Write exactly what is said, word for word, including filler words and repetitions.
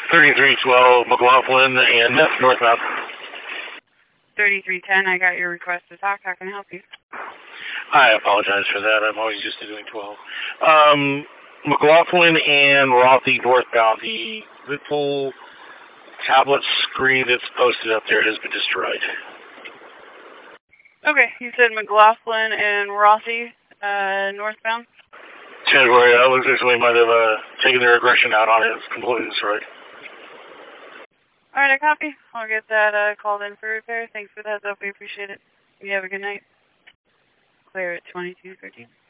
thirty-three twelve McLaughlin and that's northbound. thirty-three ten, I got your request to talk. How can I help you? I apologize for that. I'm always used to doing twelve. Um, McLaughlin and Rothy northbound. The little tablet screen that's posted up there has been destroyed. Okay, you said McLaughlin and Rothy uh, northbound? January, I looks like somebody might have uh, taken their aggression out on it. It's completely destroyed. All right, I copy. I'll get that uh, called in for repair. Thanks for the heads up. We appreciate it. You have a good night. Clear at twenty-two thirteen.